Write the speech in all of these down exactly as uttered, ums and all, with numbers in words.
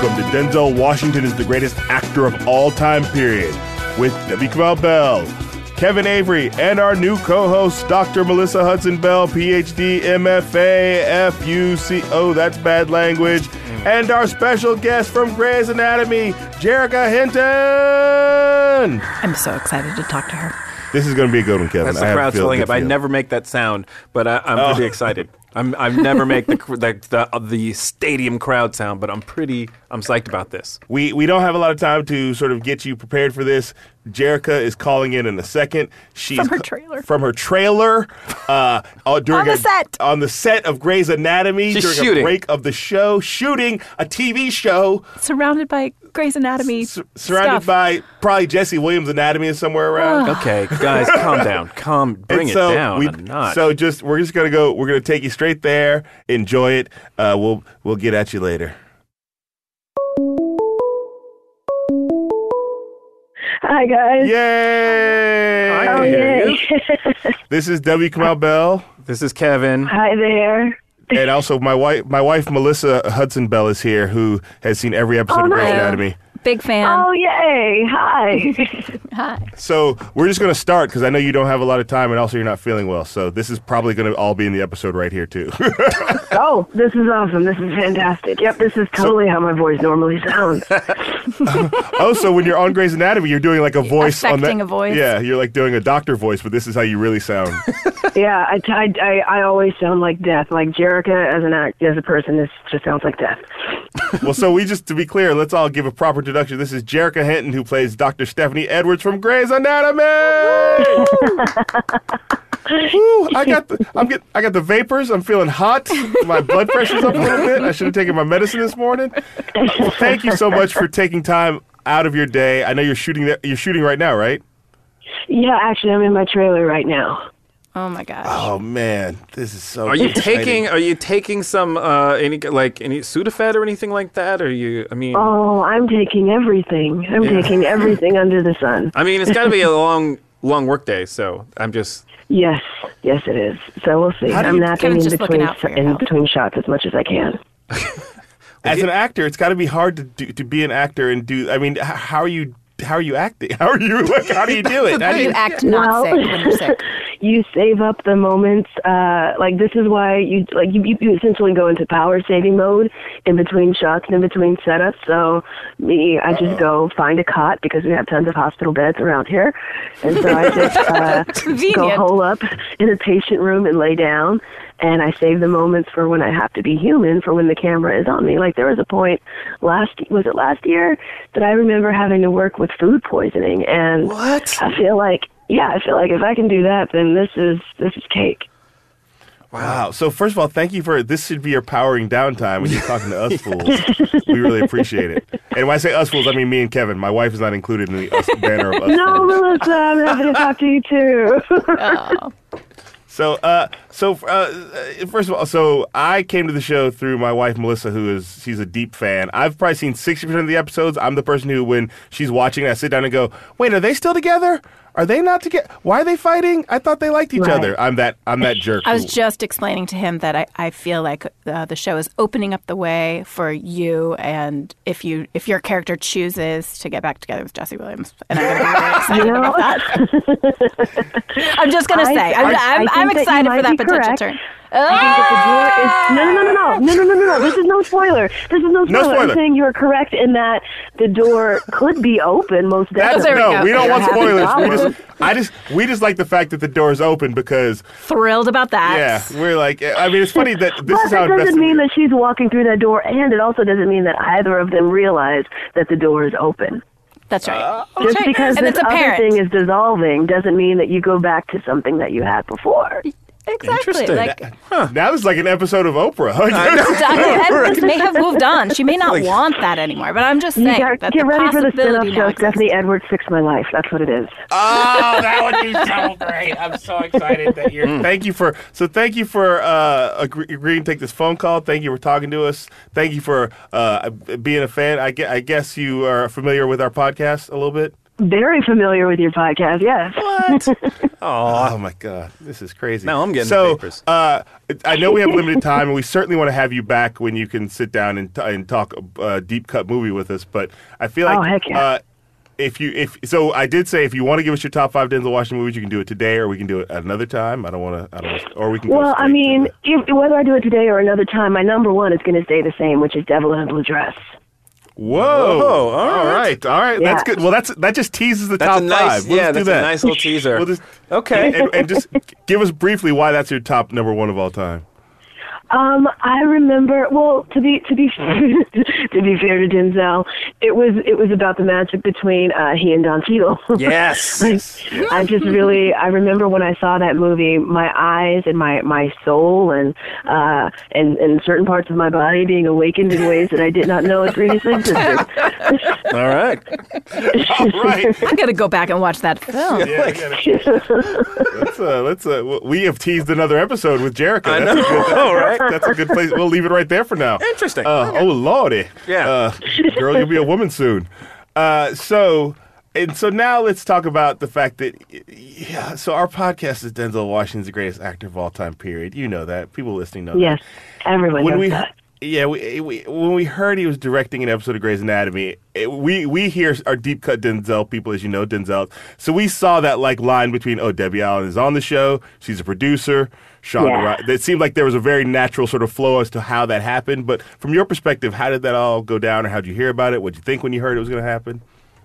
welcome to Denzel Washington is the greatest actor of all time, period, with Debbie Kamau Bell, Kevin Avery, and our new co-host, Doctor Melissa Hudson Bell, P H D, M F A, F U C, oh, that's bad language, and our special guest from Grey's Anatomy, Jerrica Hinton. I'm so excited to talk to her. This is going to be a good one, Kevin. That's the I crowd filling up. I feel. never make that sound, but I, I'm Oh. pretty excited. I'm I never make the, the the the stadium crowd sound, but I'm pretty I'm psyched about this. We we don't have a lot of time to sort of get you prepared for this. Jerrica is calling in in a second. She's From her ca- trailer. From her trailer. Uh, uh, during On the a- set. On the set of Grey's Anatomy. She's during shooting. a break of the show. Shooting a T V show. Surrounded by Grey's Anatomy Sur- surrounded stuff. by probably Jesse Williams' Anatomy is somewhere around. Okay, guys, calm down. Calm, bring And it so down we- a notch. So just we're just gonna go. We're gonna take you straight there. Enjoy it. Uh, we'll we'll get at you later. Hi, guys. Yay! I Oh, can hear yay. you. This is W. Kamau Bell. This is Kevin. Hi there. And also, my wife, my wife Melissa Hudson Bell is here, who has seen every episode Oh, of Grey's nice. Anatomy. Big fan. Oh, yay. Hi. Hi. So we're just going to start because I know you don't have a lot of time, and also you're not feeling well. So this is probably going to all be in the episode right here too. Oh, this is awesome. This is fantastic. Yep, this is totally how my voice normally sounds. Oh, so when you're on Grey's Anatomy, you're doing like a voice on that. Affecting a voice. Yeah, you're like doing a doctor voice, but this is how you really sound. Yeah, I, I, I, I always sound like death. Like Jerrica as an act, as a person, this just sounds like death. Well, so we just to be clear, let's all give a proper introduction. This is Jerrica Hinton, who plays Doctor Stephanie Edwards from Grey's Anatomy. Woo, I got the I'm get I got the vapors. I'm feeling hot. My blood pressure's up a little bit. I should have taken my medicine this morning. Well, thank you so much for taking time out of your day. I know you're shooting that you're shooting right now, right? Yeah, actually, I'm in my trailer right now. Oh my gosh. Oh man, this is so. Are you exciting. taking Are you taking some uh, any like any Sudafed or anything like that? Or you? I mean, Oh, I'm taking everything. I'm Yeah. taking everything under the sun. I mean, it's got to be a long long work day. So I'm just. Yes, yes, it is. So we'll see. How do I'm you- napping Kevin's in just looking between out for your in health. between shots as much as I can. As an actor, it's got to be hard to do, to be an actor and do. I mean, h- how are you? How are you acting? How are you? Like, how do you do it? How How do do you you, act not Well- sick when you're sick? You save up the moments. Uh, like this is why you like you, you essentially go into power saving mode in between shots and in between setups. So me, I just go find a cot because we have tons of hospital beds around here, and so I just uh, go Convenient. hole up in a patient room and lay down. And I save the moments for when I have to be human, for when the camera is on me. Like there was a point last was it last year that I remember having to work with food poisoning, and What? I feel like. Yeah, I feel like if I can do that, then this is this is cake. Wow. So first of all, thank you for this. Should be your powering down time when you're talking to us fools. We really appreciate it. And when I say us fools, I mean me and Kevin. My wife is not included in the us banner of us No, fools. Melissa, I'm happy to talk to you too. Oh. So, uh, so uh, first of all, so I came to the show through my wife Melissa, who is she's a deep fan. I've probably seen sixty percent of the episodes. I'm the person who, when she's watching, I sit down and go, "Wait, are they still together? Are they not together? Why are they fighting? I thought they liked each Right. other." I'm that I'm that jerk. I was who- just explaining to him that I, I feel like uh, the show is opening up the way for you, and if you if your character chooses to get back together with Jesse Williams, and I'm going to be really excited You know? about that. I'm just going to I- say, I'm, I- I I'm, think I'm that you excited for might that be potential correct. turn. I think that the door is no, no, no, no, no, no, no, no, no, no. This is no spoiler. This is no spoiler. spoiler. I'm saying you are correct in that the door could be open. Most That's, definitely. there we no, go. we don't You're want having spoilers. We problems. just, I just, we just like the fact that the door is open because, Thrilled about that. yeah, we're like, I mean, it's funny that this But is how it doesn't invested mean we are. that she's walking through that door, and it also doesn't mean that either of them realize that the door is open. That's right. Uh, That's Just right. because and this it's other apparent. thing is dissolving doesn't mean that you go back to something that you had before. Exactly. Interesting. Like, Now it's like an episode of Oprah. Diane may have moved on. She may not want that anymore, but I'm just You saying got, that get the ready for the possibility spin-off now show, exists. Stephanie Edwards Fixed My Life. That's what it is. Oh, that would be so great! I'm so excited that you're. Thank you for so. Thank you for uh, agree, agreeing to take this phone call. Thank you for talking to us. Thank you for uh, being a fan. I, gue- I guess you are familiar with our podcast a little bit. Very familiar with your podcast, yes. Well, What? Oh my God, this is crazy. Now I'm getting so. the papers. Uh, I know we have limited time, and we certainly want to have you back when you can sit down and, t- and talk a uh, deep cut movie with us. But I feel like Oh, heck yeah. uh, if you if so, I did say if you want to give us your top five Denzel Washington movies, you can do it today, or we can do it at another time. I don't want to. I don't. Wanna, or we can. Go Well, I straight mean, to if, whether I do it today or another time, my number one is going to stay the same, which is Devil in a Blue Dress. the- Whoa! Whoa, all all right. right, all right. That's Yeah. good. Well, that's that just teases the That's top a nice, five. We'll yeah, just do that's that. a nice little teaser. We'll just Okay. and, and just give us briefly why that's your top number one of all time. Um, I remember. Well, to be to be to be fair to Denzel, it was it was about the magic between uh, he and Don Cheadle. Yes. Like, I just really I remember when I saw that movie, my eyes and my, my soul and uh and, and certain parts of my body being awakened in ways that I did not know had previously existed. All right. All right. I'm gonna go back and watch that film. Yeah, I get it. let's uh, let's uh, w- we have teased another episode with Jericho. I That's know, a good, all right. That's a good place. We'll leave it right there for now. Interesting. Uh, oh lordy. Yeah. Uh, girl, you'll be a woman soon. Uh, so and so now let's talk about the fact that yeah. So our podcast is Denzel Washington's the greatest actor of all time. Period. You know that. People listening know Yes, that. everyone When knows we that. yeah, we, we when we heard he was directing an episode of Grey's Anatomy, it, we we here are deep cut Denzel people, as you know, Denzel. So we saw that like line between, oh, Debbie Allen is on the show, she's a producer, Shonda Yeah. Rhimes. It seemed like there was a very natural sort of flow as to how that happened. But from your perspective, how did that all go down, or how did you hear about it? What did you think when you heard it was going to happen?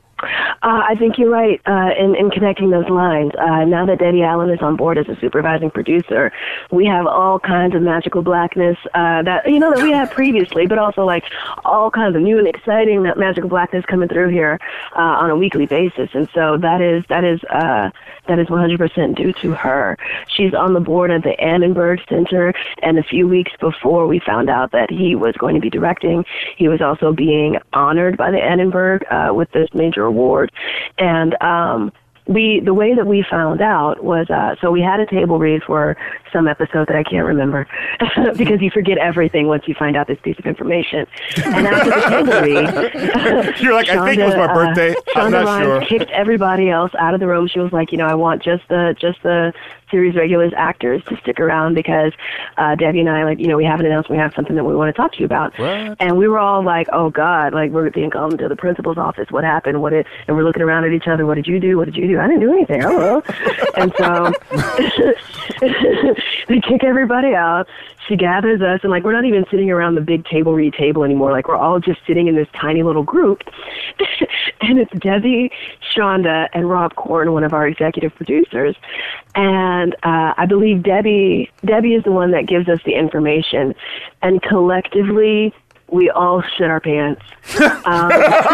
Uh, I think you're right uh, in, in connecting those lines. Uh, now that Debbie Allen is on board as a supervising producer, we have all kinds of magical blackness uh, that you know that we had previously, but also like all kinds of new and exciting magical blackness coming through here uh, on a weekly basis. And so that is that is uh, that is one hundred percent due to her. She's on the board at the Annenberg Center, and a few weeks before we found out that he was going to be directing, he was also being honored by the Annenberg uh, with this major award. And um, we, the way that we found out was, uh, so we had a table read for some episode that I can't remember because you forget everything once you find out this piece of information. And after the table read, You're like, I think it was my Shonda, birthday. Uh, I'm Shonda not Rhimes sure. kicked everybody else out of the room. She was like, you know, I want just the just the series regulars actors to stick around because uh, Debbie and I, like, you know, we haven't announced we have something that we want to talk to you about. What? And we were all like, oh God, like we're being called to the principal's office. What happened? What did? And we're looking around at each other. What did you do? What did you do? I didn't do anything. I don't know. And so they kick everybody out. She gathers us, and like we're not even sitting around the big table read table anymore. Like we're all just sitting in this tiny little group, and it's Debbie, Shonda, and Rob Korn, one of our executive producers. And uh, I believe Debbie Debbie is the one that gives us the information, and collectively we all shit our pants. Um,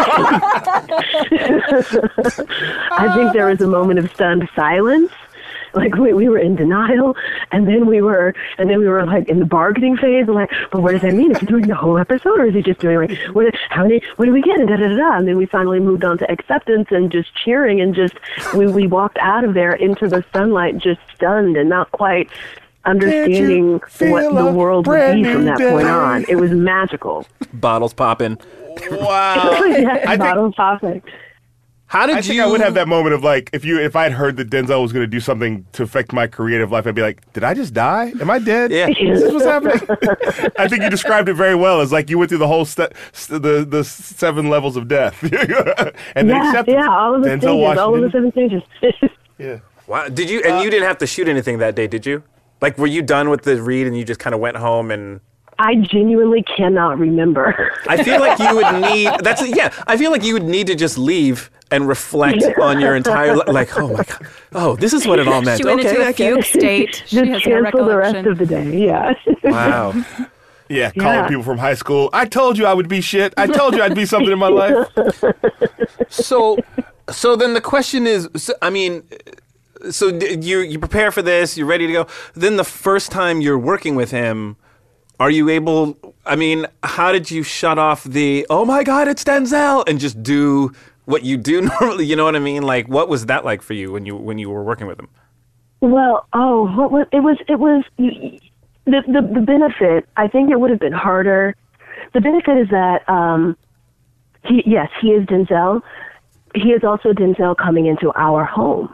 I think there was a moment of stunned silence. Like we, we were in denial, and then we were, and then we were like in the bargaining phase, and like, but what does that mean? Is he doing the whole episode, or is he just doing like, what? How many? What do we get? And da da da da. And then we finally moved on to acceptance and just cheering, and just we we walked out of there into the sunlight, just stunned and not quite understanding what the world would be from that point on. It was magical. Bottles popping. Wow. Yeah, I think- bottle popping. How did I you? think I would have that moment of like, if you, if I'd heard that Denzel was going to do something to affect my creative life, I'd be like, did I just die? Am I dead? Yeah. Is this what's happening? I think you described it very well. It's like you went through the whole st- st- the the seven levels of death, and then Yeah, acceptance. yeah, all of the Denzel stages, all of the Washington. seven stages. Yeah. Wow. Did you? And you didn't have to shoot anything that day, did you? Like, were you done with the read and you just kind of went home and? I genuinely cannot remember. I feel like you would need. That's yeah. I feel like you would need to just leave and reflect on your entire li- like. Oh my god. Oh, this is what it all meant. She went okay, into I a get fugue state. She Just has no cancel the rest recollection. of the day. Yeah. Wow. Yeah, calling Yeah. people from high school. I told you I would be shit. I told you I'd be something in my life. So, so then the question is, so, I mean, so d- you you prepare for this, you're ready to go. Then the first time you're working with him, are you able? I mean, how did you shut off the "Oh my God, it's Denzel" and just do what you do normally? You know what I mean? Like, what was that like for you when you when you were working with him? Well, oh, what was it? Was it was the the the benefit? I think it would have been harder. The benefit is that um, he yes, he is Denzel. He is also Denzel coming into our home.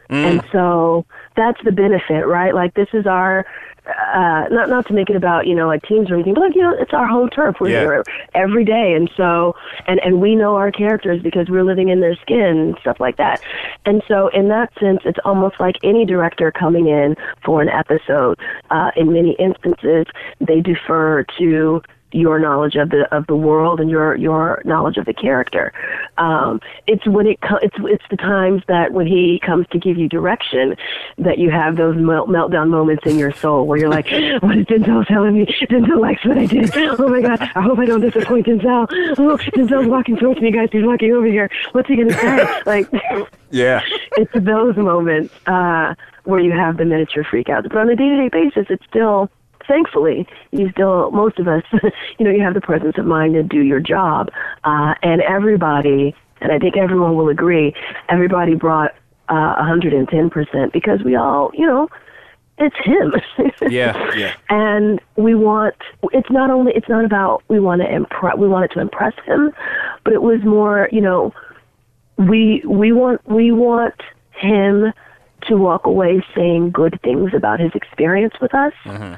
And so that's the benefit, right? Like, this is our, uh, not not to make it about, you know, like teams or anything, but like, you know, it's our home turf. We're Yeah. here every day. And so, and, and we know our characters because we're living in their skin and stuff like that. And so in that sense, it's almost like any director coming in for an episode. Uh, in many instances, they defer to your knowledge of the of the world and your your knowledge of the character. Um, it's when it co- it's it's the times that when he comes to give you direction that you have those melt- meltdown moments in your soul where you're like, what is Denzel telling me? Denzel likes what I did. Oh my God! I hope I don't disappoint Denzel. Oh, Denzel's walking towards me, guys. He's walking over here. What's he gonna say? Like, Yeah. it's those moments uh, where you have the miniature freakouts. But on a day-to-day basis, it's still. Thankfully, you still, most of us, you know, you have the presence of mind to do your job. Uh, and everybody, and I think everyone will agree, everybody brought uh, one hundred ten percent because we all, you know, it's him. Yeah, yeah. And we want, it's not only, it's not about, we want to impress, we wanted to impress him, but it was more, you know, we, we want, we want him to walk away saying good things about his experience with us. Mm-hmm.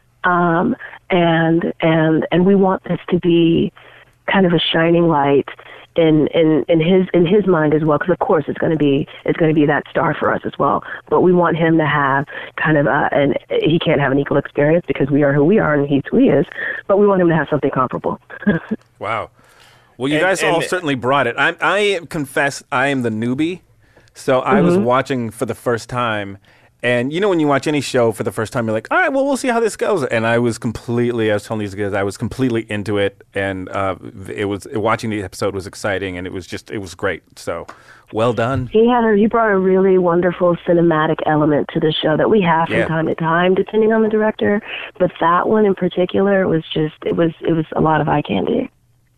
Um, and and and we want this to be kind of a shining light in in, in his in his mind as well, because of course it's going to be it's going to be that star for us as well. But we want him to have kind of a, and he can't have an equal experience because we are who we are and he's who he is. But we want him to have something comparable. Wow. Well, you And- guys all and- certainly brought it. I, I confess I am the newbie, so I was watching for the first time. And you know when you watch any show for the first time, you're like, all right, well, we'll see how this goes. And I was completely, I was telling these guys, I was completely into it. And uh, it was watching the episode was exciting, and it was just, it was great. So well done. He had a, he brought a really wonderful cinematic element to the show that we have from Yeah. time to time, depending on the director. But that one in particular was just, it was it was a lot of eye candy.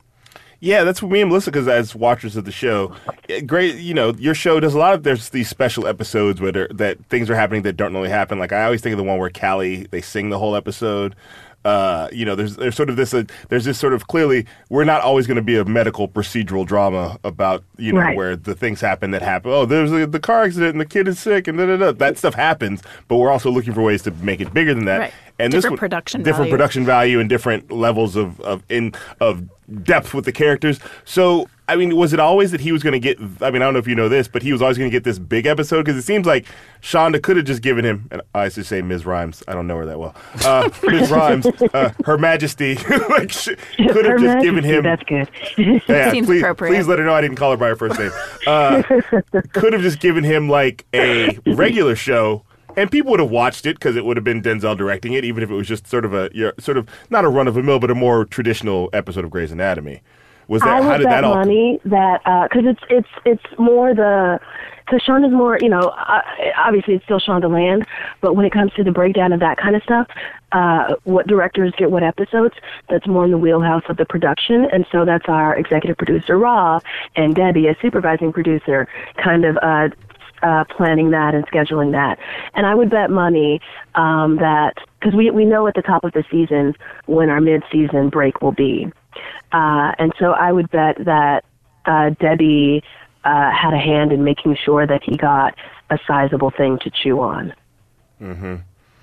Yeah, that's what me and Melissa, because as watchers of the show, eh, great, you know, your show does a lot of, there's these special episodes where there, that things are happening that don't really happen. Like, I always think of the one where Callie, they sing the whole episode. Uh, you know, there's there's sort of this, uh, there's this sort of clearly, we're not always going to be a medical procedural drama about, you know, Right. where the things happen that happen. Oh, there's a, the car accident and the kid is sick and da da da. That stuff happens, but we're also looking for ways to make it bigger than that. Right. And Different this one- production different value. production value and different levels of of in of depth with the characters. So, I mean, was it always that he was going to get? I mean, I don't know if you know this, but he was always going to get this big episode, because it seems like Shonda could have just given him. And I used to say Miz Rhymes. I don't know her that well. Uh, Miz Rhymes, uh, Her Majesty, like sh- could Her have just given Majesty, him. That's good. Yeah, Seems please, appropriate. please let her know I didn't call her by her first name. Uh, could have just given him like a regular show, and people would have watched it because it would have been Denzel directing it, even if it was just sort of a your- sort of not a run of the mill, but a more traditional episode of Grey's Anatomy. Was that I how would did bet that all? money that because it's it's it's more the because Shonda's more, you know, uh, obviously it's still Shonda Land, but when it comes to the breakdown of that kind of stuff, uh, what directors get what episodes, that's more in the wheelhouse of the production. And so that's our executive producer, Rob, and Debbie, as supervising producer, kind of uh, uh, planning that and scheduling that. And I would bet money um, that, because we, we know at the top of the season when our mid-season break will be. Uh, and so I would bet that uh, Debbie uh, had a hand in making sure that he got a sizable thing to chew on. Yeah,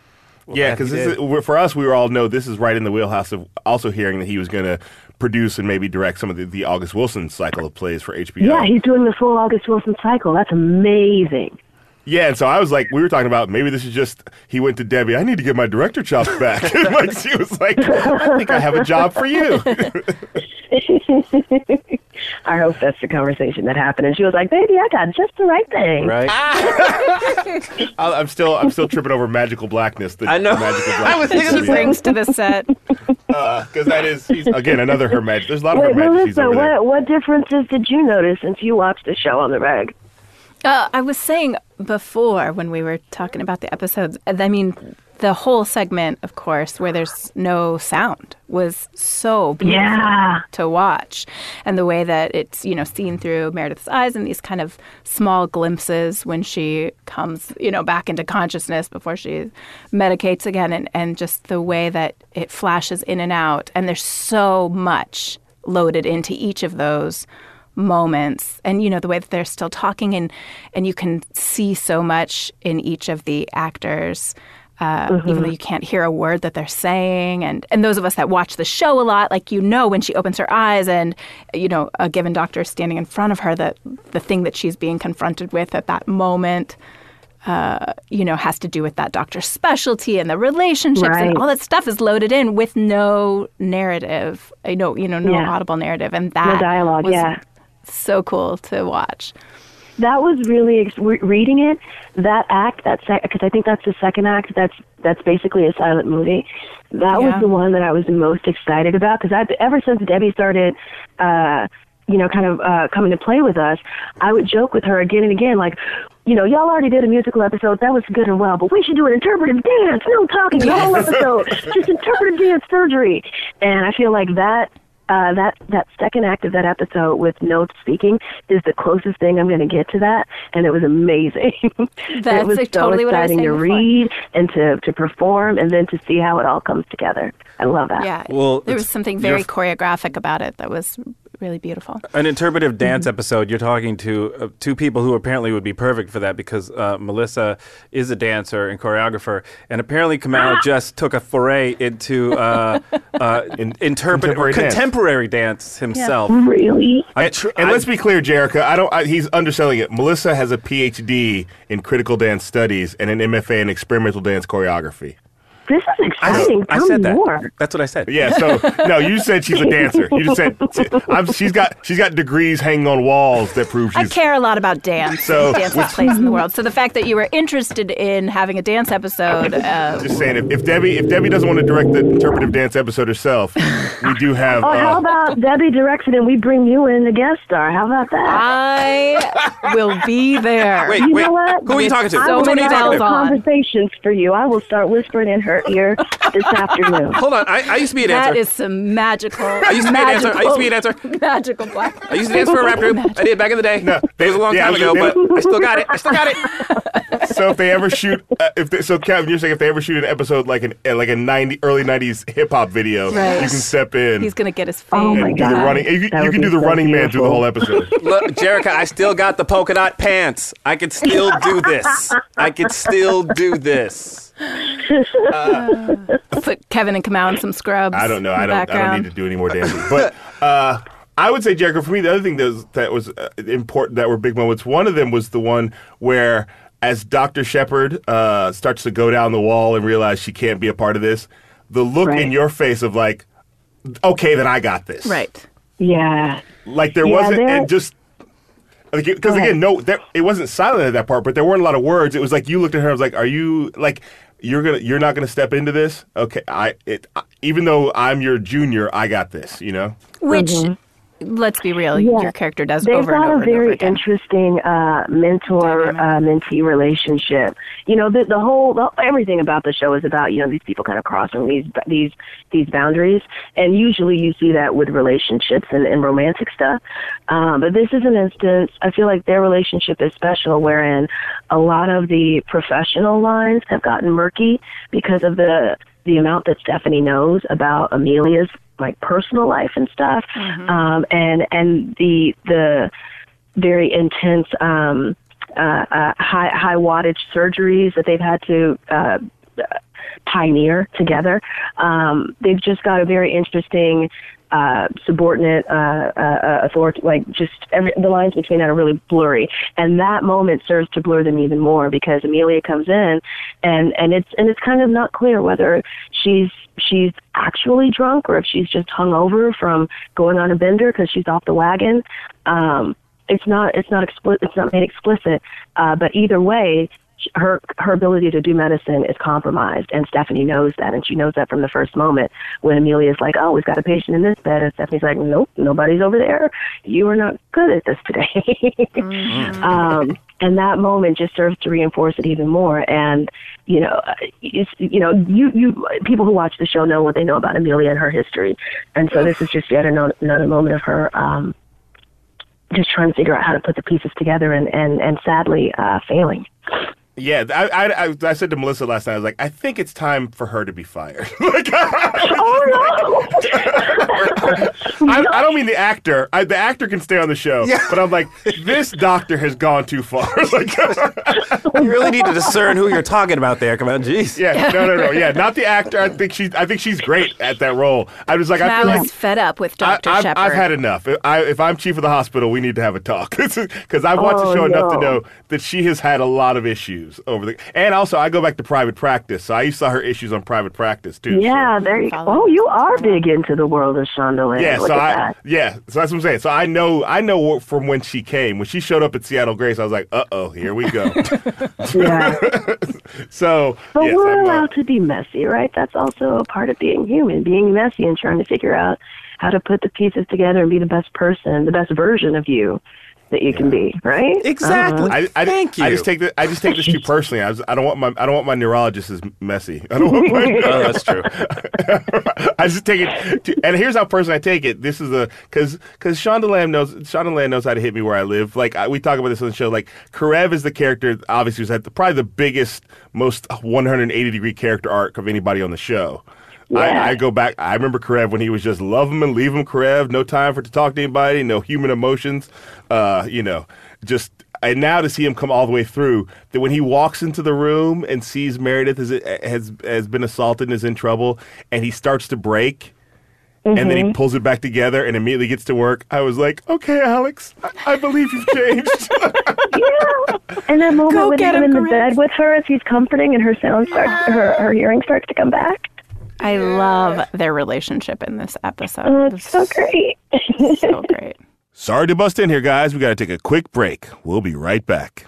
glad because he did. for us, we were all know this is right in the wheelhouse of also hearing that he was going to produce and maybe direct some of the, the August Wilson cycle of plays for H B O. Yeah, he's doing the full August Wilson cycle. That's amazing. Yeah, and so I was like, we were talking about maybe this is just, he went to Debbie, I need to get my director chops back. And like, she was like, I think I have a job for you. I hope that's the conversation that happened. And she was like, baby, I got just the right thing. Right? I- I'm still I'm still tripping over Magical Blackness. The I know. Magical Blackness. I was thinking She the same. brings to the set. Because that is, he's, again, another Her Majesty. There's a lot of Wait, Her Majesties Melissa, over there. what, what differences did you notice since you watched the show on the reg? Uh, I was saying before when we were talking about the episodes, I mean, the whole segment, of course, where there's no sound was so beautiful Yeah. to watch. And the way that it's, you know, seen through Meredith's eyes and these kind of small glimpses when she comes, you know, back into consciousness before she medicates again, and, and just the way that it flashes in and out. And there's so much loaded into each of those moments, and you know the way that they're still talking, and and you can see so much in each of the actors. Uh, mm-hmm. Even though you can't hear a word that they're saying. And, and those of us that watch the show a lot, like, you know, when she opens her eyes and, you know, a given doctor is standing in front of her, that the thing that she's being confronted with at that moment, uh, you know, has to do with that doctor's specialty and the relationships right. and all that stuff is loaded in with no narrative, you know, you know, no yeah. audible narrative. And that no dialogue, was yeah. so cool to watch. That was really ex- reading it. That act, that because I think that's the second act. That's that's basically a silent movie. That yeah. was the one that I was the most excited about because I ever since Debbie started, uh, you know, kind of uh, coming to play with us, I would joke with her again and again, like, you know, y'all already did a musical episode. That was good and well, but we should do an interpretive dance. No talking the whole episode, just interpretive dance surgery. And I feel like that. Uh, that that second act of that episode with no speaking is the closest thing I'm going to get to that, and it was amazing. That's it was like so totally what I was exciting saying to before. read and to, to perform, and then to see how it all comes together. I love that. Yeah, well, there was something very you're... choreographic about it that was really beautiful. An interpretive dance mm-hmm. episode, you're talking to uh, two people who apparently would be perfect for that because uh, Melissa is a dancer and choreographer, and apparently Kamau just took a foray into uh, uh, in, interpret- Contemporary dance. contemporary dance himself. Really? I And, tr- and I- let's be clear, Jerica. I don't. I, he's underselling it. Melissa has a P H D in critical dance studies and an M F A in experimental dance choreography. This is exciting. I Tell said me that. more. That's what I said. Yeah. So no, you said she's a dancer. You just said I'm, she's got she's got degrees hanging on walls that prove I she's. care a lot about dance, So- and dance's place in the world. So the fact that you were interested in having a dance episode, uh, Just saying, if, if Debbie if Debbie doesn't want to direct the interpretive dance episode herself, we do have. Oh, how Uh, about Debbie directs it and we bring you in the guest star? How about that? I will be there. Wait, You wait. know what? Who are you talking to? So Which one many are you talking bells to? on. Conversations for you. I will start whispering in her ear this afternoon. Hold on. I, I used to be a dancer. That is some magical. I used to be a dancer. I used to be a dancer. Magical black. I used to dance for a rap group. I did back in the day. No, it was a long yeah, time I ago, was- but I still got it. I still got it. so if they ever shoot, uh, if they, so Kevin, you're saying if they ever shoot an episode like an uh, like a ninety early nineties hip hop video, Right. you can step in He's gonna get his fame. Oh my and do the God. running. You, That you would can be do the so running man through the beautiful. whole episode. Look, Jerica, I still got the polka dot pants. I could still do this. I could still do this. Put Kevin and Kamau in some scrubs. I don't know. in I the don't. I background. don't need to do any more dancing. But uh, I would say, Jericho, for me, the other thing that was, that was uh, important, that were big moments. One of them was the one where, as Doctor Shepard uh, starts to go down the wall and realize she can't be a part of this, the look Right. in your face of like, okay, then I got this. Right. Yeah. Like there Yeah, wasn't, there- and just. Because Go ahead. again, no, there, it wasn't silent at that part, but there weren't a lot of words. It was like you looked at her. I was like, "Are you like you're gonna you're not gonna step into this?" Okay, I it I, even though I'm your junior, I got this. You know. Which, let's be real, Yeah. your character does They've over and got over a and over very again. interesting uh, mentor-mentee relationship. You know, the, the whole, the, everything about the show is about, you know, these people kind of crossing these these these boundaries. And usually you see that with relationships and, and romantic stuff. Um, but this is an instance, I feel like their relationship is special, wherein a lot of the professional lines have gotten murky because of the the amount that Stephanie knows about Amelia's like personal life and stuff, Mm-hmm. um, and and the the very intense um, uh, uh, high high wattage surgeries that they've had to uh, pioneer together. Um, they've just got a very interesting uh, subordinate uh, uh, authority, like just every, the lines between that are really blurry. And that moment serves to blur them even more because Amelia comes in and, and it's, and it's kind of not clear whether she's, she's actually drunk or if she's just hungover from going on a bender because she's off the wagon. Um, it's not, it's not explicit, it's not made explicit. Uh, but either way, her her ability to do medicine is compromised, and Stephanie knows that, and she knows that from the first moment when Amelia's like, "Oh, we've got a patient in this bed," and Stephanie's like, "Nope, nobody's over there. You are not good at this today." Mm-hmm. um, and that moment just serves to reinforce it even more. And you know, it's, you know, you you people who watch the show know what they know about Amelia and her history, and so this is just yet another, another moment of her. Um, just trying to figure out how to put the pieces together and, and, and sadly uh, failing. Yeah, I, I, I, I said to Melissa last night, I was like, I think it's time for her to be fired. like, Oh no! I, I don't mean the actor. I, the actor can stay on the show, Yeah. but I'm like, this doctor has gone too far. like, You really need to discern who you're talking about there. Come on, jeez. yeah, no, no, no, yeah, not the actor. I think she's, I think she's great at that role. I was like, I feel Mal like is fed up with I, Doctor I've, Shepard. I've had enough. If, I, if I'm chief of the hospital, we need to have a talk because I've watched Oh, the show enough to no. know that she has had a lot of issues over the. And also, I go back to private practice, so I saw her issues on private practice too. Yeah, so. there you go. Follow Oh, you us. are big into the world of Shondaland. Yeah, Look so at I that. yeah, so that's what I'm saying. So I know I know from when she came, when she showed up at Seattle Grace, I was like, uh oh, here we go. Yeah. so But yes, we're I'm, uh, allowed to be messy, right? That's also a part of being human, being messy and trying to figure out how to put the pieces together and be the best person, the best version of you that you can be, right? Exactly. I, I, Thank I you. just take the, I just take this too personally. I, was, I don't want my I don't want my neurologist as messy. I don't want my. Oh, that's true. I just take it, to, and here's how personally I take it. This is a because because Shonda Lamb knows Shonda Lamb knows how to hit me where I live. Like I, we talk about this on the show. Like Karev is the character, obviously, who's had the, probably the biggest, most one hundred eighty degree character arc of anybody on the show. Yeah. I, I go back. I remember Karev when he was just love him and leave him. Karev, no time for to talk to anybody, no human emotions. Uh, you know, just. And now to see him come all the way through, that when he walks into the room and sees Meredith is, has has been assaulted and is in trouble, and he starts to break, and then he pulls it back together and immediately gets to work, I was like, okay, Alex, I, I believe you've changed. Yeah. And that moment Go with get him him, in the Corinne. bed with her as he's comforting and her sound starts, her, her hearing starts to come back. I love their relationship in this episode. Oh, This it's so is great. so great. Sorry to bust in here, guys. We got to take a quick break. We'll be right back.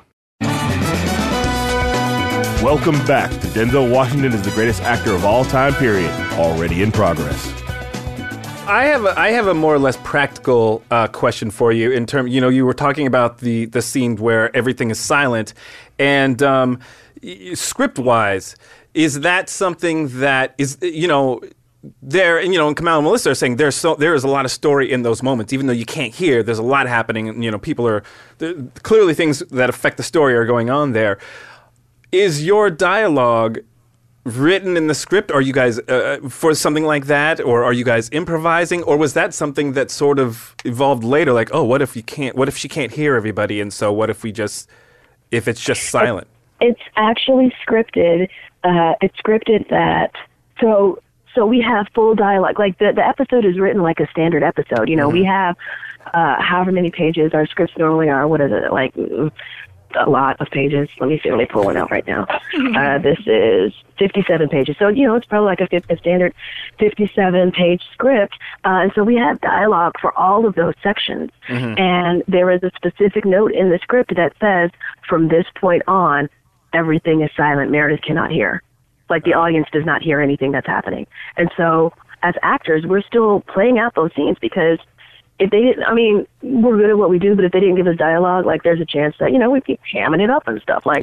Welcome back to Denzel Washington is the greatest actor of all time, period. Already in progress. I have a, I have a more or less practical uh, question for you. In term, you know, you were talking about the the scene where everything is silent, and um, y- script-wise, is that something that is, you know, there, and you know, and Kamal and Melissa are saying there's so there is a lot of story in those moments, even though you can't hear. There's a lot happening, and you know, people are there, clearly things that affect the story are going on there. Is your dialogue written in the script? Are you guys uh, for something like that, or are you guys improvising, or was that something that sort of evolved later? Like, oh, what if you can't? What if she can't hear everybody, and so what if we just if it's just silent? It's actually scripted. Uh, it's scripted that so so we have full dialogue. Like the the episode is written like a standard episode. You know, Mm-hmm. we have uh, however many pages our scripts normally are. What is it like? mm, A lot of pages. Let me see. Let me pull one out right now. Uh, this is fifty-seven pages. So, you know, it's probably like a, fifty, a standard fifty-seven page script. Uh, and so we have dialogue for all of those sections. And there is a specific note in the script that says, from this point on, everything is silent. Meredith cannot hear. Like the audience does not hear anything that's happening. And so as actors, we're still playing out those scenes because if they didn't, I mean, we're good at what we do, but if they didn't give us dialogue, like there's a chance that, you know, we'd be hamming it up and stuff. Like,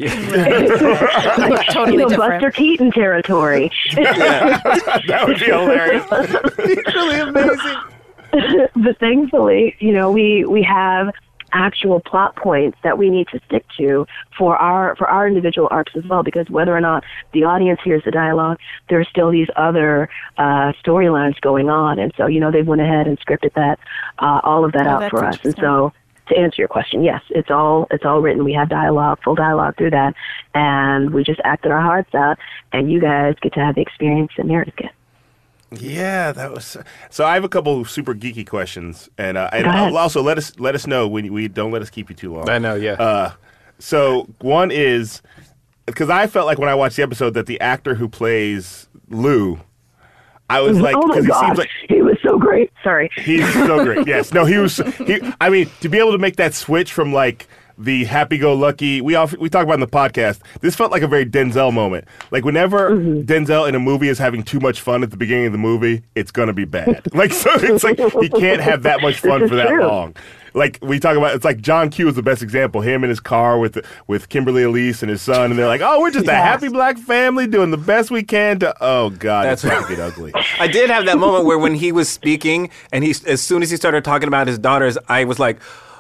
like Totally you know, different. Buster Keaton territory. That would be hilarious. Really amazing. But thankfully, you know, we, we have actual plot points that we need to stick to for our for our individual arcs as well, because whether or not the audience hears the dialogue, there are still these other uh, storylines going on. And so, you know, they went ahead and scripted that, uh, all of that Oh, out that's for us. And interesting. so to answer your question, yes, it's all it's all written. We have dialogue, full dialogue through that, and we just acted our hearts out, and you guys get to have the experience that Meredith gets. Yeah, that was. So I have a couple of super geeky questions, and uh, and Go ahead. also let us let us know when we don't let us keep you too long. I know, yeah. Uh, so one is because I felt like when I watched the episode that the actor who plays Lou, I was like, oh my because he gosh, seems like he was so great. Sorry. he's so great. Yes, no, he was. He, I mean, to be able to make that switch from like the happy-go-lucky, we often, we talk about in the podcast. This felt like a very Denzel moment. Like whenever Denzel in a movie is having too much fun at the beginning of the movie, it's gonna be bad. Like so, it's like he can't have that much fun This is for that true. long. Like we talk about, it's like John Q is the best example. Him in his car with with Kimberly Elise and his son, and they're like, "Oh, we're just a Yes. happy black family doing the best we can to." Oh God, That's it's right. about to get ugly. I did have that moment where when he was speaking, and he as soon as he started talking about his daughters, I was like,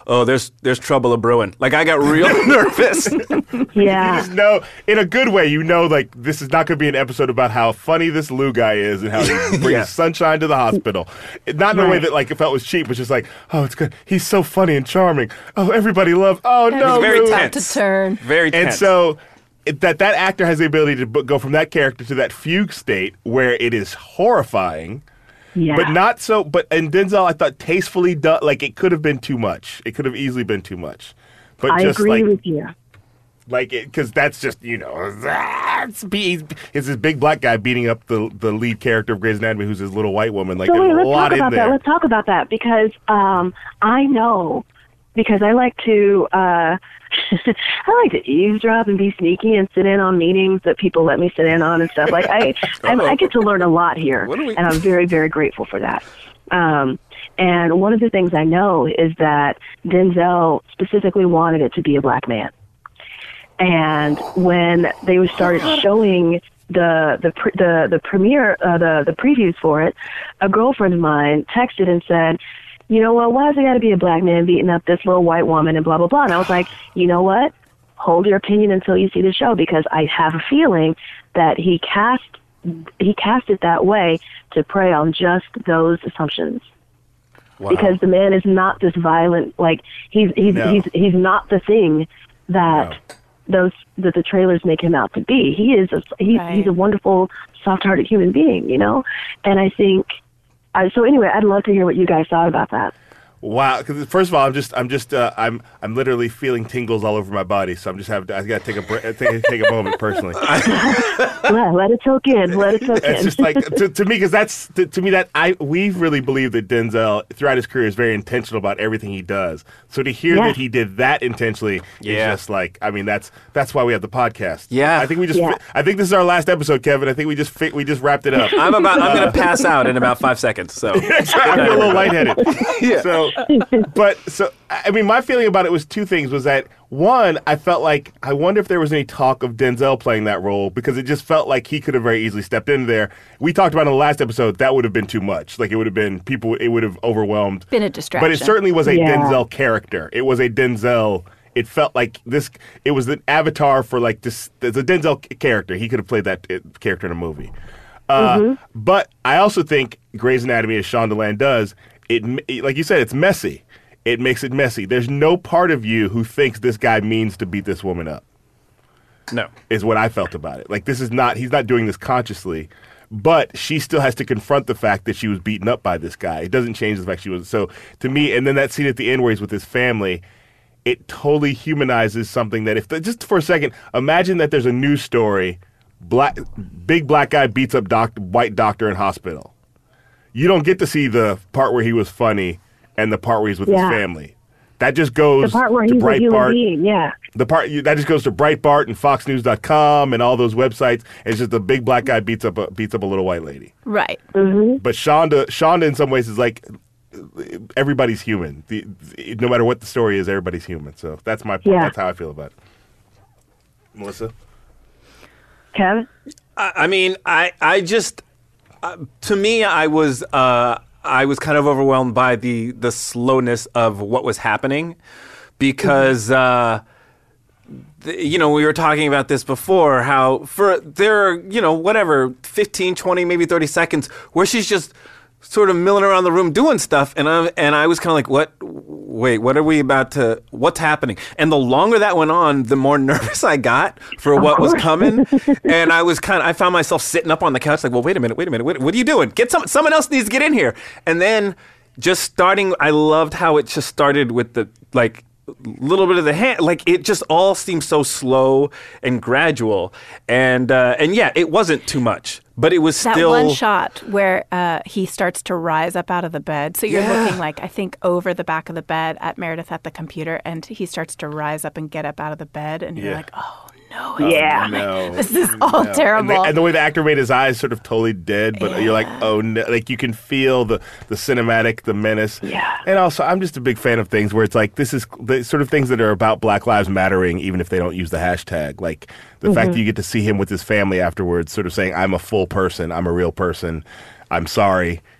oh, there's there's trouble a brewing. Like I got real nervous. Yeah. You just know, in a good way, you know, like, this is not going to be an episode about how funny this Lou guy is and how he brings Yeah. sunshine to the hospital. It- Not in a way Right. that, like, it felt was cheap. It's just like, oh, it's good. He's so funny and charming. Oh, everybody loves, oh, no, very Lou. tense. To turn. Very tense. And so it, that that actor has the ability to b- go from that character to that fugue state where it is horrifying, Yeah. but not so. But in Denzel, I thought tastefully done. Like it could have been too much. It could have easily been too much. But I just agree like with you. like it because that's just you know that's be, it's this big black guy beating up the the lead character of Grey's Anatomy, who's this little white woman. Like So there's wait, a let's lot talk in about there. that. Let's talk about that because um, I know because I like to uh, I like to eavesdrop and be sneaky and sit in on meetings that people let me sit in on and stuff. Like I I, I get to learn a lot here, What do we- and I'm very very grateful for that. Um, and one of the things I know is that Denzel specifically wanted it to be a black man. And when they started showing the the pre- the the premiere uh, the the previews for it, a girlfriend of mine texted and said, "You know what? Why does it got to be a black man beating up this little white woman and blah blah blah?" And I was like, "You know what? Hold your opinion until you see the show because I have a feeling that he cast he cast it that way to prey on just those assumptions." Wow. Because the man is not this violent, like he's he's No. he's he's not the thing that those that the trailers make him out to be. He is a he's Right. he's a wonderful, soft-hearted human being, you know. And I think, I, so anyway, I'd love to hear what you guys thought about that. Wow! Because first of all, I'm just, I'm just, uh, I'm, I'm literally feeling tingles all over my body. So I'm just having, to, I got to take a, break, take, take a moment personally. let, let it soak in. Let it soak It's in. just like to, to me because that's to, to me that I we really believe that Denzel throughout his career is very intentional about everything he does. So to hear Yeah. that he did that intentionally Yeah. is just like I mean that's that's why we have the podcast. Yeah. I think we just Yeah. fi- I think this is our last episode, Kevin. I think we just fi- we just wrapped it up. I'm about. I'm gonna pass out in about five seconds. So I feel a little lightheaded. Yeah. So, but so I mean, my feeling about it was two things. Was that one, I felt like I wonder if there was any talk of Denzel playing that role because it just felt like he could have very easily stepped in there. We talked about in the last episode that would have been too much. Like it would have been people. It would have overwhelmed. Been a distraction. But it certainly was a Yeah. Denzel character. It was a Denzel. It felt like this. It was an avatar for like this. There's a Denzel c- character. He could have played that uh, character in a movie. Uh, But I also think Grey's Anatomy, as Shondaland does, it m- like you said, it's messy. It makes it messy. There's no part of you who thinks this guy means to beat this woman up. no. Is what I felt about it. Like this is not. He's not doing this consciously. But she still has to confront the fact that she was beaten up by this guy. It doesn't change the fact she was. So to me, and then that scene at the end where he's with his family, it totally humanizes something that if just for a second, imagine that there's a news story, black big black guy beats up doc, white doctor in hospital. You don't get to see the part where he was funny and the part where he's with Yeah. his family. That just goes The part where to he's a human Breitbart. being, yeah. The part that just goes to Breitbart and Fox News dot com and all those websites. It's just a big black guy beats up a, beats up a little white lady. Right. But Shonda, Shonda, in some ways, is like everybody's human. The, the- no matter what the story is, everybody's human. So that's my Yeah. that's how I feel about it. Melissa, Kevin? I, I mean, I I just uh, to me, I was uh, I was kind of overwhelmed by the the slowness of what was happening because. Uh, th- you know, we were talking about this before, how for there are, you know, whatever, fifteen, twenty, maybe thirty seconds where she's just sort of milling around the room doing stuff. And I, and I was kind of like, what, wait, what are we about to, what's happening? And the longer that went on, the more nervous I got for what was coming. And I was kind of, I found myself sitting up on the couch like, well, wait a minute, wait a minute, wait, what are you doing? Get some, someone else needs to get in here. And then just starting, I loved how it just started with the, like, little bit of the hand, like it just all seemed so slow and gradual, and uh, and yeah, it wasn't too much, but it was That still one shot where uh, he starts to rise up out of the bed. So you're Yeah. looking like, I think, over the back of the bed at Meredith at the computer, and he starts to rise up and get up out of the bed, and you're Yeah. like, oh no, Yeah. no, this is all no. And terrible. the, and the way the actor made his eyes sort of totally dead, but you're like, oh no, like you can feel the the cinematic, the menace. Yeah. And also, I'm just a big fan of things where it's like this is the sort of things that are about Black Lives Mattering, even if they don't use the hashtag. Like the fact that you get to see him with his family afterwards, sort of saying, "I'm a full person. I'm a real person. I'm sorry."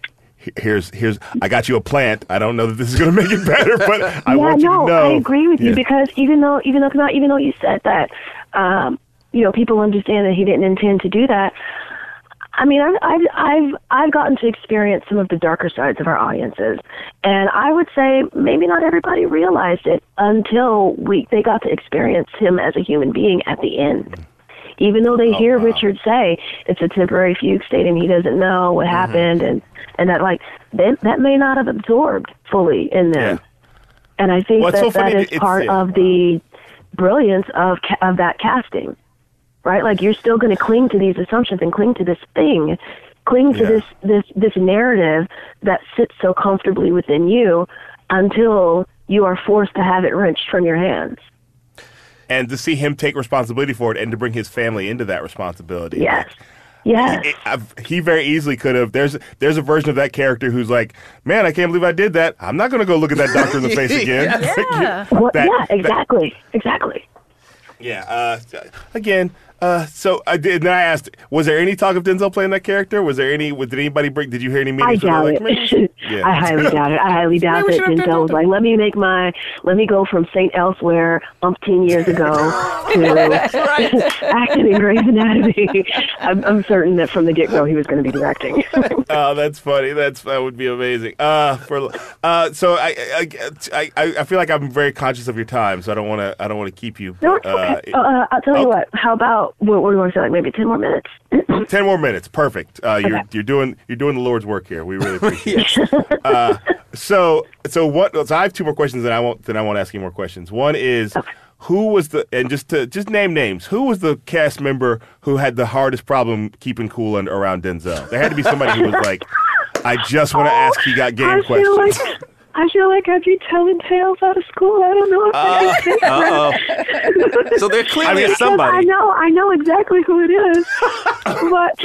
here's here's I got you a plant. I don't know that this is going to make it better, but I yeah, want you no, to know. I agree with Yeah. you because even though even though not even though you said that, um, you know, people understand that he didn't intend to do that. I mean, I've, I've I've I've gotten to experience some of the darker sides of our audiences, and I would say maybe not everybody realized it until we they got to experience him as a human being at the end. Even though they Oh, hear wow. Richard say it's a temporary fugue state and he doesn't know what Mm-hmm. happened, and and that like they, that may not have absorbed fully in them. Yeah. And I think Well, it's that so funny that that is it's- part yeah, of wow. the brilliance of ca- of that casting, right? Like you're still going to cling to these assumptions and cling to this thing, cling to Yeah. this this this narrative that sits so comfortably within you until you are forced to have it wrenched from your hands. And to see him take responsibility for it and to bring his family into that responsibility. Yes, Like, yes. it- I've- he very easily could have. There's there's a version of that character who's like, man, I can't believe I did that. I'm not going to go look at that doctor in the face again. Yeah. Well, that- yeah, that- exactly, exactly. Yeah. Uh, again, uh, so I did. Then I asked, was there any talk of Denzel playing that character? Was there any? Did anybody bring? Did you hear any I meetings? doubt like, it. Yeah. I highly doubt it. I highly doubt we that should have done Denzel was something. like, let me make my, let me go from Saint Elsewhere umpteen years ago to acting in Grey's Anatomy. I'm, I'm certain that from the get-go he was going to be directing. Oh, that's funny. That's that would be amazing. Uh, for uh, so I I, I I I feel like I'm very conscious of your time, so I don't want to I don't want to keep you. No, it's Uh, okay. Uh, I'll tell you oh. what. How about what, what do you want to say? Like maybe ten more minutes. Ten more minutes, perfect. Uh, you're Okay. you're doing you're doing the Lord's work here. We really appreciate it. Uh, so so what? So I have two more questions, and I won't then I won't ask you more questions. One is. Who was the and just to just name names? Who was the cast member who had the hardest problem keeping cool and around Denzel? There had to be somebody who was like, I just want to ask he got game I questions. feel like I feel like I'd be telling tales out of school. I don't know if I can say that. Uh-oh. So there clearly I mean, is somebody. I know, I know exactly who it is, but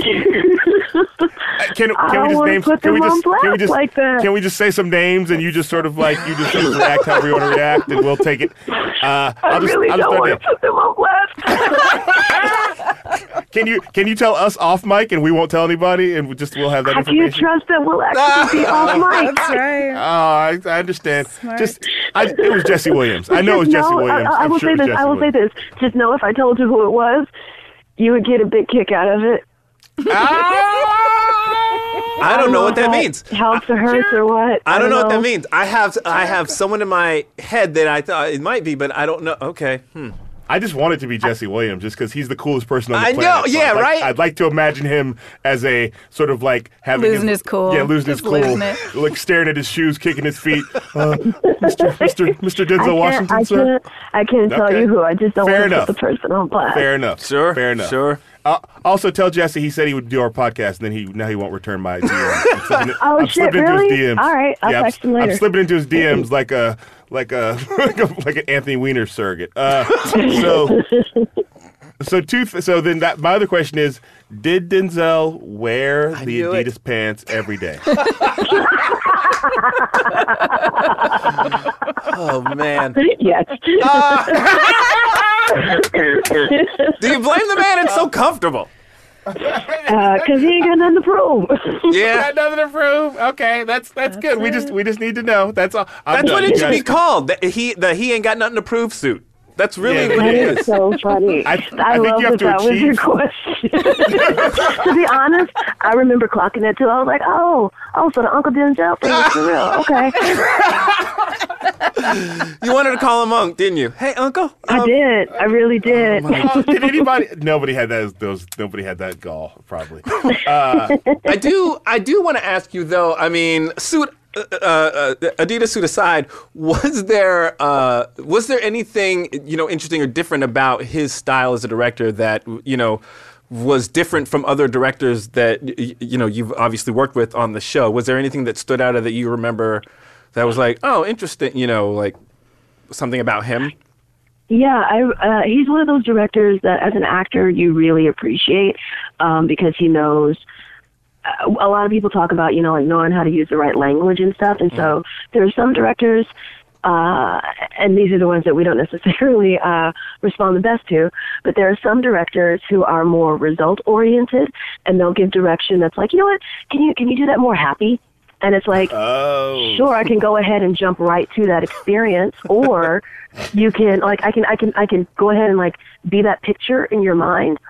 Can, I can don't we just wanna name? put Can we them just? on Can we blast just? like that. Can we just say some names and you just sort of like you just sort of react however you want to react and we'll take it. Uh, I I'll just, really I'll just don't start want to put them on blast. there. Can you can you tell us off mic and we won't tell anybody and we just we'll have that I information. can't trust that we'll actually be off mic. That's right. Oh, I, I understand. Smart. Just, I, it was Jesse Williams. I know it was Just Jesse know- Williams. I, I I'm will sure say it was this. Jesse I will say Williams. this. Just know if I told you who it was, you would get a big kick out of it. I don't know what that if means. Helps or hurts or what? I don't know what that means. I have I have someone in my head that I thought it might be, but I don't know. Okay. Hmm. I just want it to be Jesse Williams just because he's the coolest person on the I know, planet. yeah, I'd like, right? I'd like to imagine him as a sort of like having Losing his cool. Yeah, losing his Just cool. losing it. Like staring at his shoes, kicking his feet. Uh, Mister Mister Mister I Denzel can't, Washington, I sir. can't, I can't tell Okay. you who. I just don't Fair want to enough. put the person on blast. Fair enough. Sure, Fair enough. sure. Uh, also, tell Jesse he said he would do our podcast, and then he now he won't return my D Ms. I'm slipping, Oh, I'm shit, slipping into really? his D Ms. All right, I'll yeah, text I'm, him later. I'm slipping into his D Ms like a like a like an Anthony Weiner surrogate. Uh, so so two. Th- so then that my other question is: did Denzel wear the knew it. Adidas pants every day? Oh man. Yes. Do you blame the man? It's so comfortable. Because he ain't got nothing to prove. Yeah. Got nothing to prove. Okay, that's that's, good. We just we just need to know. That's all. I'm That's done. what You it should be guys- called. The he the he ain't got nothing to prove suit. That's really Yeah, what That it is is. so funny. I- I, I think love you have that to that was your achieve- question. To be honest, I remember clocking that too. I was like, oh, oh, so the Uncle Denzel thing was for real. Okay. You wanted to call him Unc, didn't you? Hey, Uncle. I um, did. I really did. Oh, did anybody? Nobody had that. Those nobody had that gall. Probably. Uh, I do. I do want to ask you though. I mean, suit. Uh, uh, Adidas suit aside, was there uh, was there anything you know interesting or different about his style as a director that you know was different from other directors that y- you know you've obviously worked with on the show? Was there anything that stood out of that you remember that was like, oh, interesting? You know, like something about him. Yeah, I, uh, he's one of those directors that as an actor you really appreciate um, because he knows. Uh, a lot of people talk about, you know, like knowing how to use the right language and stuff. And so there are some directors, uh, and these are the ones that we don't necessarily uh, respond the best to, but there are some directors who are more result oriented and they'll give direction that's like, you know what, can you can you do that more happy? And it's like, Oh. sure, I can go ahead and jump right to that experience, or you can, like, I can, I can, I can go ahead and like be that picture in your mind,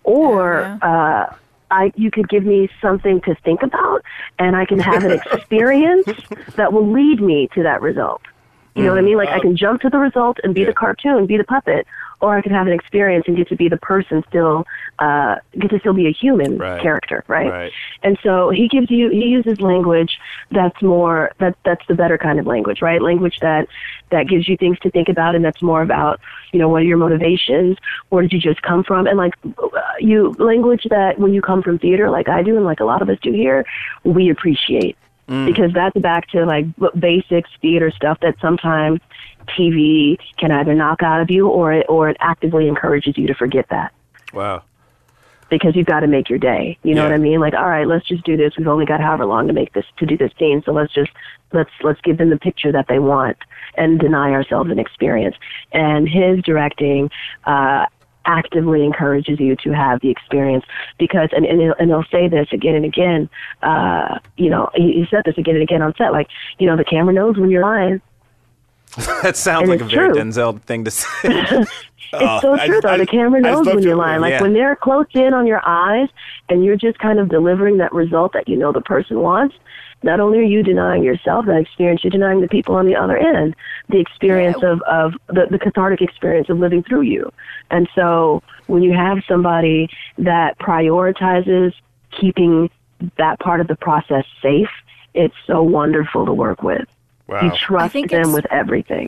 or Yeah. uh, I, you could give me something to think about, and I can have an experience that will lead me to that result. You know what I mean? Like, I can jump to the result and be Yeah. the cartoon, be the puppet, or I can have an experience and get to be the person still, uh, get to still be a human Right. character, right? Right. And so he gives you, he uses language that's more, that that's the better kind of language, right? Language that, that gives you things to think about, and that's more about, you know, what are your motivations? Where did you just come from? And like, uh, you, language that when you come from theater, like I do, and like a lot of us do here, we appreciate. Because that's back to like b- basics theater stuff that sometimes T V can either knock out of you, or it, or it actively encourages you to forget that, Wow. because you've got to make your day. You know Yeah. what I mean? Like, all right, let's just do this. We've only got however long to make this, to do this scene. So let's just, let's, let's give them the picture that they want and deny ourselves an experience. And his directing, uh, actively encourages you to have the experience, because, and, and, he'll, and he'll say this again and again, uh, you know, he, he said this again and again on set, like, you know, the camera knows when you're lying. That sounds And like a it's very true. Denzel thing to say. It's Oh, so I- true, though. I- The camera I just knows love when to- you're lying. Like, yeah. when they're close in on your eyes and you're just kind of delivering that result that you know the person wants, not only are you denying yourself that experience, you're denying the people on the other end the experience of, of the, the cathartic experience of living through you. And so when you have somebody that prioritizes keeping that part of the process safe, it's so wonderful to work with. Wow. You I trust think them it's- with everything.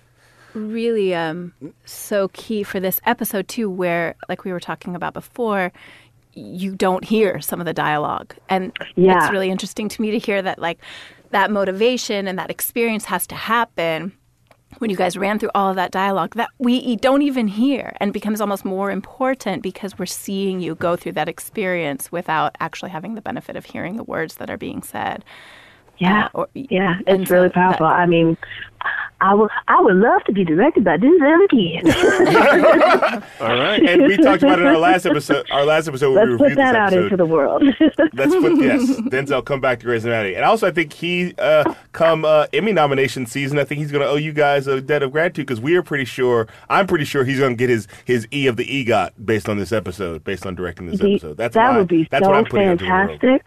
really um, so key for this episode too, where like we were talking about before, you don't hear some of the dialogue, and Yeah. it's really interesting to me to hear that like that motivation and that experience has to happen when you guys ran through all of that dialogue that we don't even hear, and becomes almost more important because we're seeing you go through that experience without actually having the benefit of hearing the words that are being said. Yeah, Uh, or- yeah, and it's so really that- powerful. I mean, I would, I would love to be directed by Denzel again. All right. And we talked about it in our last episode. Our last episode, where we Let's reviewed put that this out episode. into the world. Let's put yes, Denzel come back to Grey's Anatomy, and also I think he uh, come uh, Emmy nomination season. I think he's going to owe you guys a debt of gratitude, because we are pretty sure. I'm pretty sure he's going to get his his E of the EGOT based on this episode, based on directing this He- episode. That's that what I- would be that's so what I'm putting into the world. fantastic.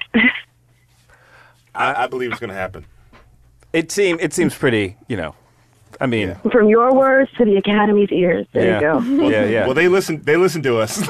I, I believe it's going to happen. It seem it seems pretty, you know. I mean, From your words to the Academy's ears. There yeah. you go. Yeah, yeah. Well, they listen. They listen to us.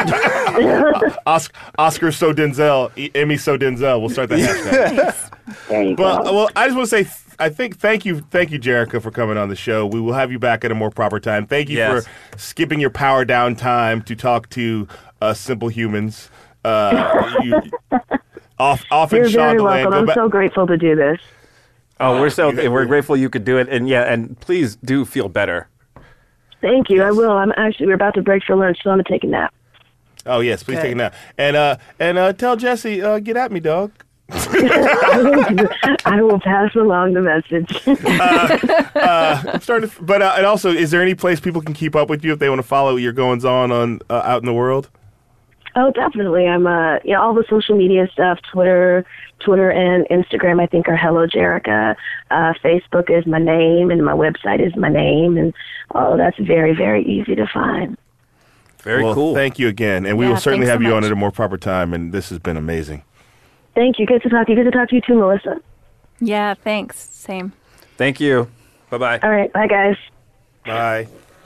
Oscar, Oscar so Denzel, E- Emmy so Denzel. We'll start that hashtag. There you Well, go. well, I just want to say, th- I think, thank you, thank you, Jerica, for coming on the show. We will have you back at a more proper time. Thank you Yes. for skipping your power down time to talk to uh, simple humans. Uh, you, off, off in You're very Shondaland. welcome. Go I'm back- so grateful to do this. Oh, we're so You- we're grateful you could do it, and yeah, and please do feel better. Thank you. I will. I'm actually, we're about to break for lunch, so I'm going to take a nap. Oh yes, please Good. take it now. And uh, and uh, tell Jesse, uh, get at me, dog. I will pass along the message. I'm starting to, but uh, and also, is there any place people can keep up with you if they want to follow your goings on on uh, out in the world? Oh, definitely. I'm, uh, you know, all the social media stuff, Twitter, Twitter and Instagram, I think are Hello Jerica. Uh, Facebook is my name, and my website is my name, and oh, that's very, very easy to find. Very well, cool. Thank you again, and we Yeah, will certainly thanks have so you on much. at a more proper time. And this has been amazing. Thank you. Good to talk to you. Good to talk to you too, Melissa. Yeah, thanks. Same. Thank you. Bye bye. All right. Bye, guys. Bye.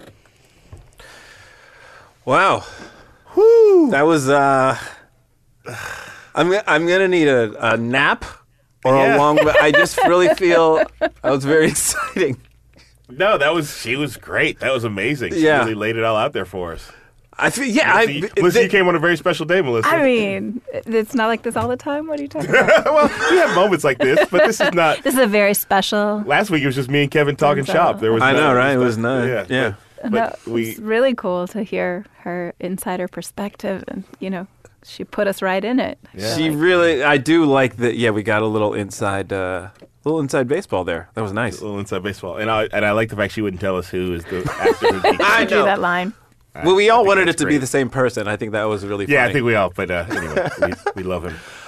Wow. Whoo! That was uh I'm go- I'm going to need a, a nap or Yeah. a long I just really feel that was very exciting. No, that was she was great. That was amazing. She Yeah. really laid it all out there for us. I feel yeah, I Melissa, you- Melissa, you came on a very special day, Melissa. I mean, it's not like this all the time. What are you talking about? well, we have moments like this, but this is not. This is a very special. Last week it was just me and Kevin talking So- shop. There was I no- know, right? It no- was nice. Yeah, Yeah. But, No, but we it's really cool to hear her insider perspective, and you know, she put us right in it. Yeah. She really I do like that yeah, we got a little inside uh little inside baseball there. That was nice. a little inside baseball, and I and I like the fact she wouldn't tell us who is the actor. Who beat I her. Drew know. that line. Well, we all think wanted that's it to be great. the same person. I think that was really funny. Yeah, I think we all. But uh, anyway, we, we love him.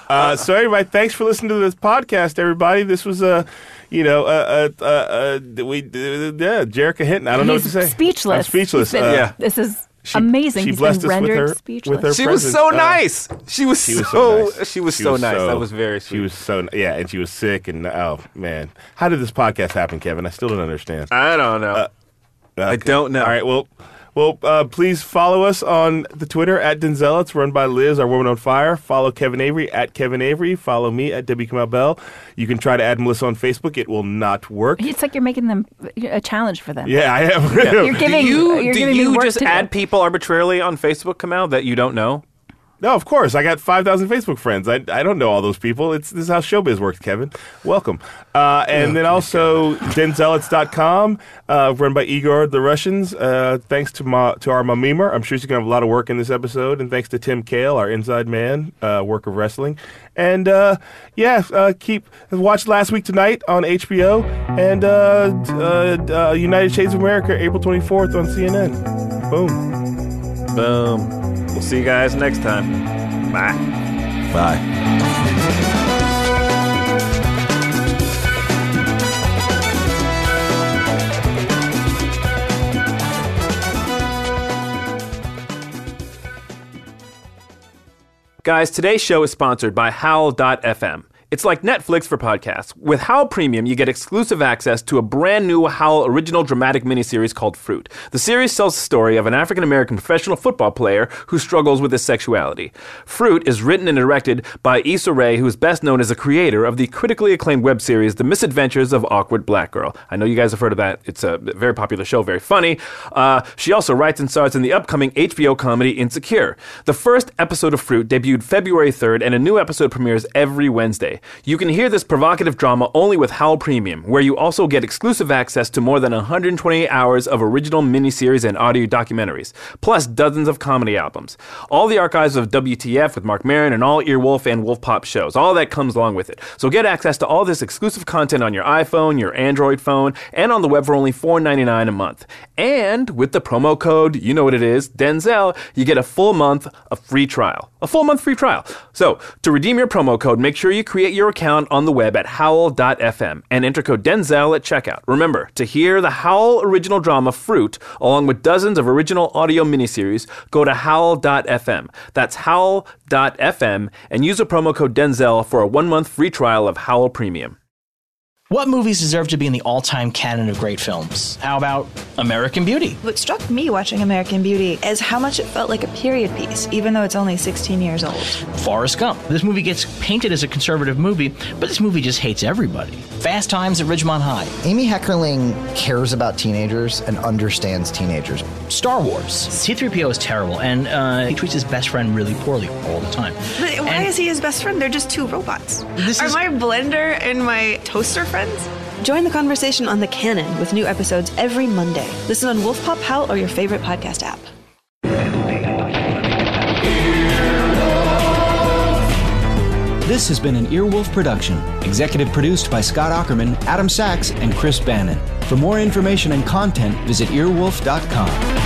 Uh, so anyway, thanks for listening to this podcast, everybody. This was a, you know, uh, uh, uh, we, uh, yeah, Jerica Hinton. I don't know what to say. Speechless. I'm speechless. Been, uh, yeah. This is She, amazing. She He's blessed been us with rendered her, speechless. with her She was presence. so Uh, nice. She was She was so, so nice. she was so nice. That was very sweet. She was so yeah, and she was sick, and oh man, how did this podcast happen, Kevin? I still don't understand. I don't know. Uh, I Okay. don't know. All right, well, well, uh, please follow us on the Twitter at Denzel. It's run by Liz, our woman on fire. Follow Kevin Avery at Kevin Avery. Follow me at W. Kamau Bell. You can try to add Melissa on Facebook. It will not work. It's like you're making them a challenge for them. Yeah, I am. You're giving. do you, you're do giving me you work just to do. add people arbitrarily on Facebook, Kamau, that you don't know? No, of course. I got five thousand Facebook friends. I, I don't know all those people. It's This is how showbiz works, Kevin. Welcome. Uh, and then also Denzelites dot com, uh, run by Igor the Russians. Uh, thanks to ma, to our Mamimar. I'm sure she's going to have a lot of work in this episode. And thanks to Tim Kale, our inside man, uh, work of wrestling. And uh, yeah, uh, keep watch Last Week Tonight on H B O. And uh, uh, uh, United Shades of America, April twenty-fourth on C N N. Boom. Boom. We'll see you guys next time. Bye. Bye. Guys, today's show is sponsored by Howl dot f m. It's like Netflix for podcasts. With Howl Premium, you get exclusive access to a brand new Howl original dramatic miniseries called Fruit. The series tells the story of an African-American professional football player who struggles with his sexuality. Fruit is written and directed by Issa Rae, who is best known as the creator of the critically acclaimed web series The Misadventures of Awkward Black Girl. I know you guys have heard of that. It's a very popular show, very funny. Uh, she also writes and stars in the upcoming H B O comedy Insecure. The first episode of Fruit debuted February third, and a new episode premieres every Wednesday. You can hear this provocative drama only with Howl Premium, where you also get exclusive access to more than one hundred twenty-eight hours of original miniseries and audio documentaries, plus dozens of comedy albums. All the archives of W T F with Mark Maron and all Earwolf and Wolf Pop shows. All that comes along with it. So get access to all this exclusive content on your iPhone, your Android phone, and on the web for only four dollars and ninety-nine cents a month. And with the promo code, you know what it is, Denzel, you get a full month of free trial. A full month free trial. So to redeem your promo code, make sure you create your account on the web at howl dot f m and enter code Denzel at checkout. Remember, to hear the Howl original drama Fruit, along with dozens of original audio miniseries, go to howl dot f m. That's howl dot f m and use the promo code Denzel for a one-month free trial of Howl Premium. What movies deserve to be in the all-time canon of great films? How about American Beauty? What struck me watching American Beauty is how much it felt like a period piece, even though it's only sixteen years old. Forrest Gump. This movie gets painted as a conservative movie, but this movie just hates everybody. Fast Times at Ridgemont High. Amy Heckerling cares about teenagers and understands teenagers. Star Wars. C three P O is terrible, and uh, he treats his best friend really poorly all the time. But why And- is he his best friend? They're just two robots. This Are is- my blender and my toaster friends? Join the conversation on The Canon with new episodes every Monday. Listen on Wolf Pop, Howl, or your favorite podcast app. This has been an Earwolf production, executive produced by Scott Ackerman, Adam Sachs, and Chris Bannon. For more information and content, visit earwolf dot com.